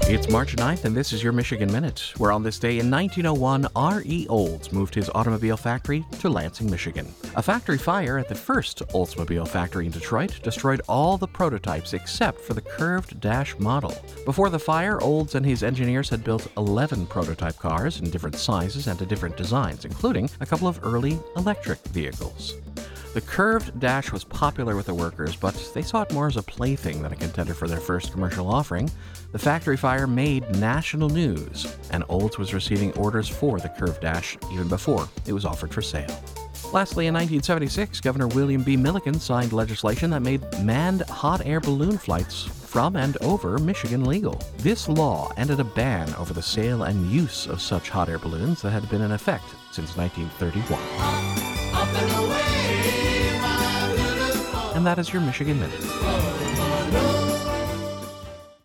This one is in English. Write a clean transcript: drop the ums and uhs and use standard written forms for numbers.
It's March 9th, and this is your Michigan Minute, where on this day in 1901, R.E. Olds moved his automobile factory to Lansing, Michigan. A factory fire at the first Oldsmobile factory in Detroit destroyed all the prototypes except for the curved dash model. Before the fire, Olds and his engineers had built 11 prototype cars in different sizes and to different designs, including a couple of early electric vehicles. The curved dash was popular with the workers, but they saw it more as a plaything than a contender for their first commercial offering. The factory fire made national news, and Olds was receiving orders for the curved dash even before it was offered for sale. Lastly, in 1976, Governor William B. Milliken signed legislation that made manned hot air balloon flights from and over Michigan legal. This law ended a ban over the sale and use of such hot air balloons that had been in effect since 1931. And that is your Michigan Minute.